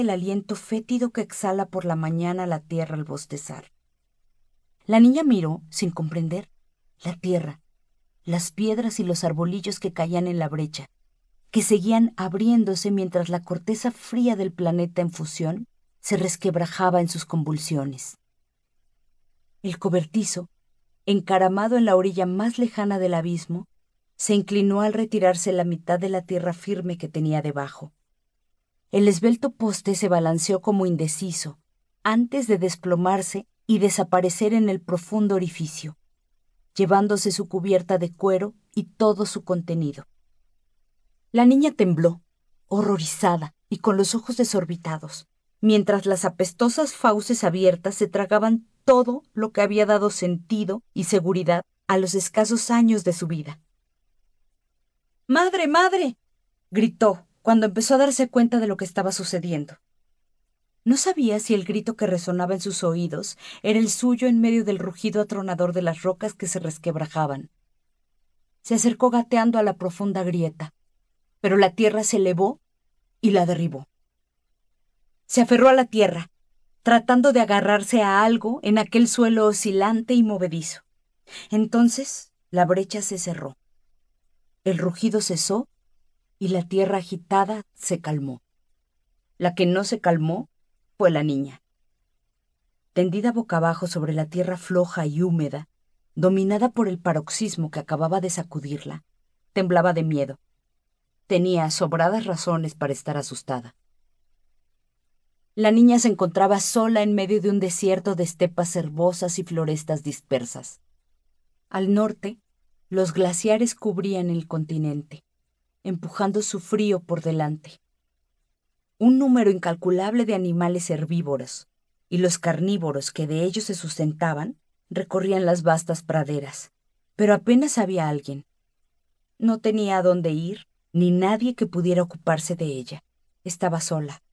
el aliento fétido que exhala por la mañana la tierra al bostezar. La niña miró, sin comprender, la tierra, las piedras y los arbolillos que caían en la brecha, que seguían abriéndose mientras la corteza fría del planeta en fusión se resquebrajaba en sus convulsiones. El cobertizo, encaramado en la orilla más lejana del abismo, se inclinó al retirarse la mitad de la tierra firme que tenía debajo. El esbelto poste se balanceó como indeciso, antes de desplomarse y desaparecer en el profundo orificio, llevándose su cubierta de cuero y todo su contenido. La niña tembló, horrorizada y con los ojos desorbitados, mientras las apestosas fauces abiertas se tragaban todo lo que había dado sentido y seguridad a los escasos años de su vida. ¡Madre, madre!, gritó cuando empezó a darse cuenta de lo que estaba sucediendo. No sabía si el grito que resonaba en sus oídos era el suyo en medio del rugido atronador de las rocas que se resquebrajaban. Se acercó gateando a la profunda grieta, pero la tierra se elevó y la derribó. Se aferró a la tierra, tratando de agarrarse a algo en aquel suelo oscilante y movedizo. Entonces la brecha se cerró. El rugido cesó y la tierra agitada se calmó. La que no se calmó fue la niña. Tendida boca abajo sobre la tierra floja y húmeda, dominada por el paroxismo que acababa de sacudirla, temblaba de miedo. Tenía sobradas razones para estar asustada. La niña se encontraba sola en medio de un desierto de estepas herbosas y florestas dispersas. Al norte, los glaciares cubrían el continente, empujando su frío por delante. Un número incalculable de animales herbívoros y los carnívoros que de ellos se sustentaban recorrían las vastas praderas, pero apenas había alguien. No tenía a dónde ir, ni nadie que pudiera ocuparse de ella. Estaba sola.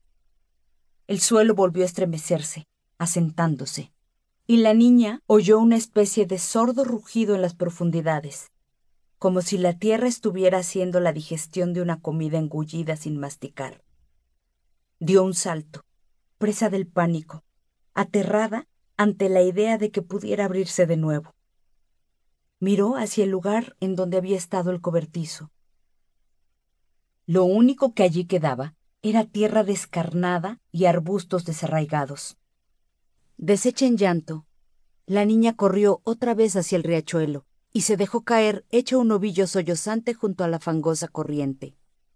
El suelo volvió a estremecerse, asentándose, y la niña oyó una especie de sordo rugido en las profundidades, como si la tierra estuviera haciendo la digestión de una comida engullida sin masticar. Dio un salto, presa del pánico, aterrada ante la idea de que pudiera abrirse de nuevo. Miró hacia el lugar en donde había estado el cobertizo. Lo único que allí quedaba era tierra descarnada y arbustos desarraigados. Deshecha en llanto, la niña corrió otra vez hacia el riachuelo y se dejó caer hecha un ovillo sollozante junto a la fangosa corriente.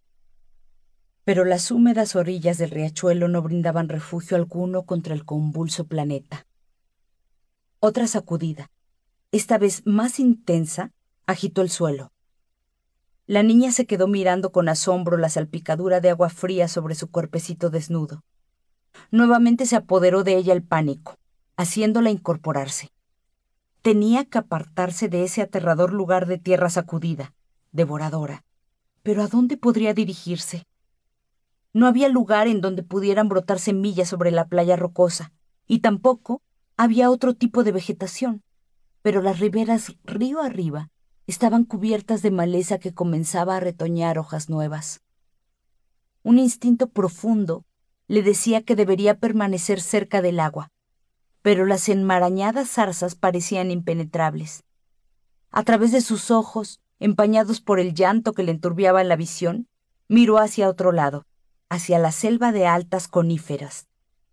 Pero las húmedas orillas del riachuelo no brindaban refugio alguno contra el convulso planeta. Otra sacudida, esta vez más intensa, agitó el suelo. La niña se quedó mirando con asombro la salpicadura de agua fría sobre su cuerpecito desnudo. Nuevamente se apoderó de ella el pánico, haciéndola incorporarse. Tenía que apartarse de ese aterrador lugar de tierra sacudida, devoradora. ¿Pero a dónde podría dirigirse? No había lugar en donde pudieran brotar semillas sobre la playa rocosa, y tampoco había otro tipo de vegetación, pero las riberas río arriba estaban cubiertas de maleza que comenzaba a retoñar hojas nuevas. Un instinto profundo le decía que debería permanecer cerca del agua, pero las enmarañadas zarzas parecían impenetrables. A través de sus ojos, empañados por el llanto que le enturbiaba la visión, miró hacia otro lado, hacia la selva de altas coníferas.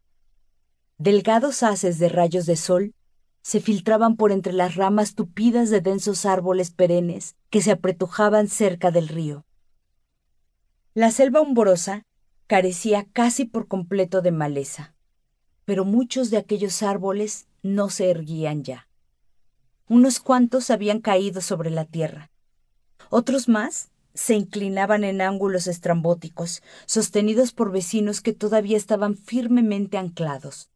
Delgados haces de rayos de sol se filtraban por entre las ramas tupidas de densos árboles perennes que se apretujaban cerca del río. La selva umbrosa carecía casi por completo de maleza, pero muchos de aquellos árboles no se erguían ya. Unos cuantos habían caído sobre la tierra. Otros más se inclinaban en ángulos estrambóticos, sostenidos por vecinos que todavía estaban firmemente anclados.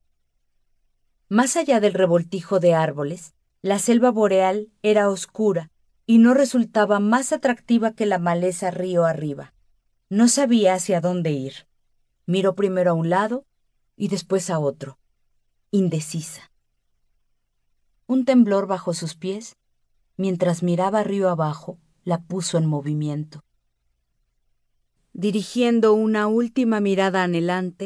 Más allá del revoltijo de árboles, la selva boreal era oscura y no resultaba más atractiva que la maleza río arriba. No sabía hacia dónde ir. Miró primero a un lado y después a otro, indecisa. Un temblor bajo sus pies, mientras miraba río abajo, la puso en movimiento. Dirigiendo una última mirada anhelante,